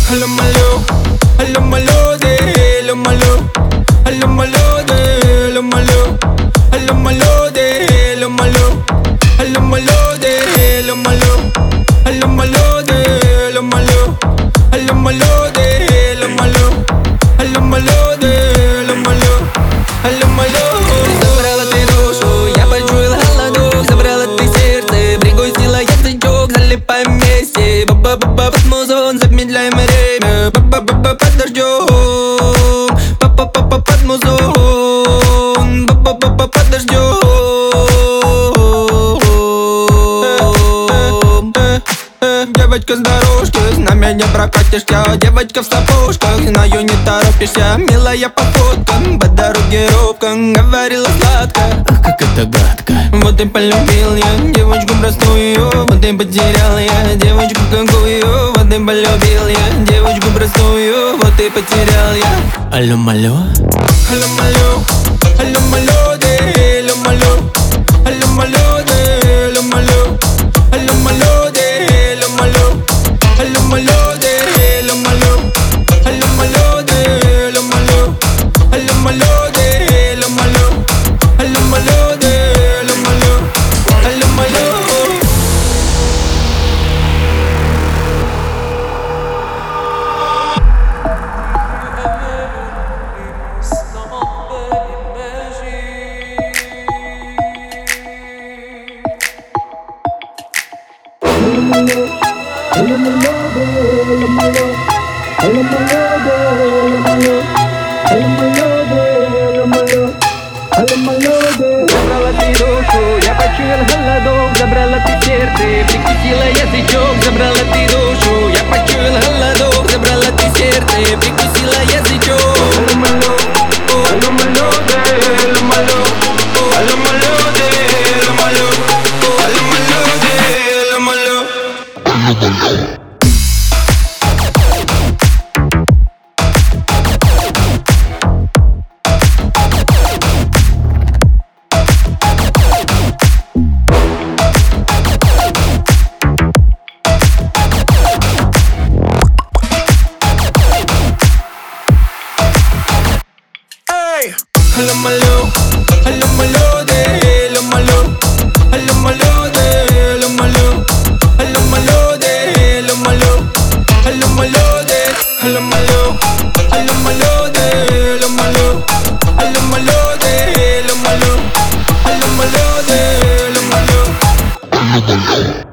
lo malo, a lo malo de lo malo, a lo malo de lo malo, a lo malo de lo malo, a lo malo de lo malo, a lo malo de lo malo, a lo malo de lo malo, a lo malo de lo malo, a lo malo. Забрала ты душу, я почуял холодок. Забрала ты сердце, прикусила язычок. Залипаем вместе, ба-ба-ба-ба под музон. Замедляем время, ба-ба-ба-ба под дождем. Па-па-па-па под музон, ба-ба-ба-ба под дождем. Девочка с дорожки, с нами не прокатишься. Девочка в сапожках, знаю, не торопишься. Милая походка, по дороге робко. Говорила сладко, ах, как это гадко. Вот и полюбил я девочку простую. Вот и потерял я девочку какую. Вот и полюбил я девочку простую. Вот и потерял я. Алло, малё, Allo malo, allo malo de lo malo, allo malo de lo malo, allo malo de lo malo, allo malo de lo malo, allo malo de lo malo, allo malo de lo malo, allo malo de lo malo, allo malo. Забрала ты душу, я почуял холодок. Забрала ты сердце, прикусила язычок. Забрала ты душу, я почуял холодок. Забрала ты сердце, прикусила язычок. Алло, малё, алло, малё, алло, малё, алло, малё, алло, малё, алло, малё, алло, малё. Allo malo, allo malo de lo malo, allo malo de lo malo, allo malo de lo malo, allo malo de allo malo, allo malo de lo malo, allo malo de lo malo, allo malo de lo malo.